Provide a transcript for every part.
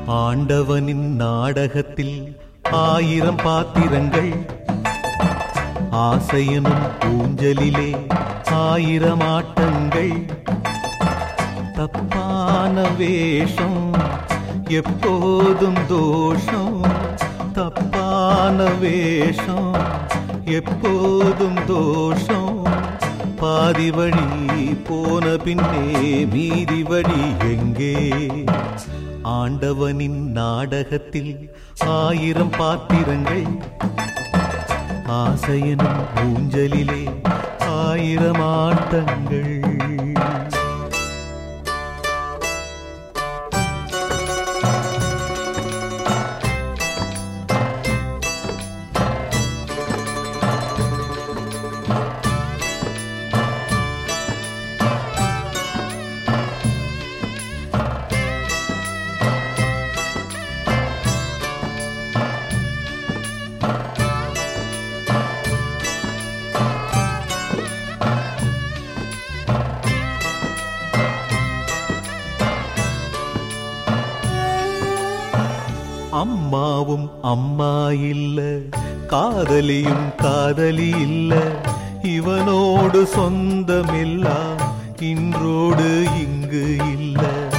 ஆண்டவனின் நாடகத்தில் ஆயிரம் பாத்திரங்கள், ஆசையனும் ஊஞ்சலிலே ஆயிரம் ஆட்டங்கள். தப்பான வேஷம் எப்போதும் தோஷம், தப்பான வேஷம் எப்போதும் தோஷம். பாதி வழி போன பின்னே மீதி வழி எங்கே? ஆண்டவனின் நாடகத்தில் ஆயிரம் பாத்திரங்கள், ஆசையனும் ஊஞ்சலிலே ஆயிரம் ஆட்டங்கள். அம்மாவும் அம்மா இல்ல, காதலியும் காதலி இல்ல, இவனோடு சொந்தமெல்லாம் இன்றோடு இங்கு இல்ல.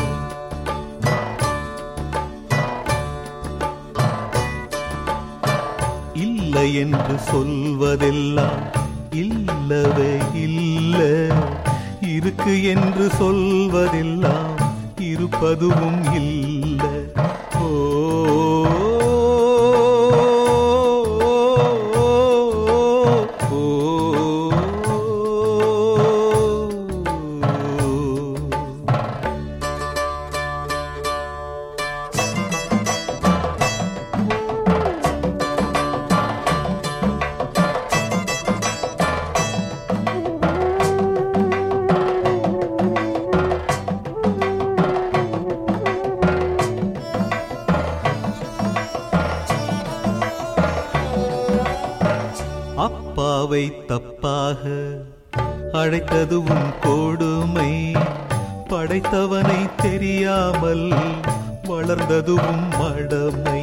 இல்லை என்று சொல்வதெல்லாம் இல்லவே இல்ல, இருக்கு என்று சொல்வதெல்லாம் இருப்பதுவும் இல்ல. அப்பாவை தப்பாக அழைத்ததுவும் கொடுமை, படைத்தவனை தெரியாமல் வளர்ந்ததுவும் மடமை.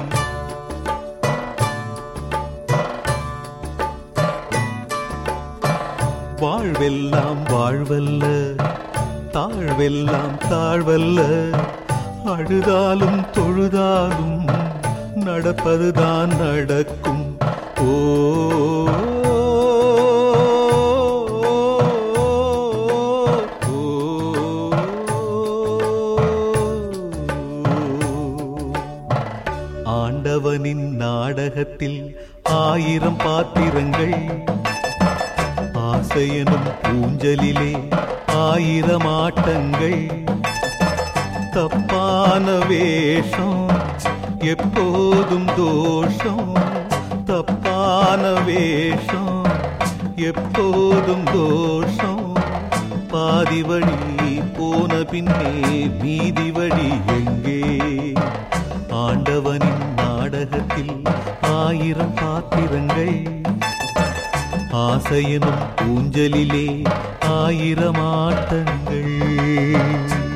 வாழ்வெல்லாம் வாழ்வல்ல, தாழ்வெல்லாம் தாழ்வல்ல, அழுதாலும் தொழுதாலும் நடப்பதுதான் நடக்கும். ஆண்டவனின் நாடகத்தில் ஆயிரம் பாத்திரங்கள், ஆசையனும் ஊஞ்சலிலே ஆயிரம் ஆட்டங்கள். தப்பான வேஷம் எப்போதும் தோஷம், தப்பான வேஷம் எப்போதும் தோஷம். பாதி வழி போன பின்னே மீதி வழி எங்கே? ஆண்டவனின் நாடகத்தில் ஆயிரம் பாத்திரங்கள், ஆசையனும் ஊஞ்சலிலே ஆயிரம் ஆட்டங்கள்.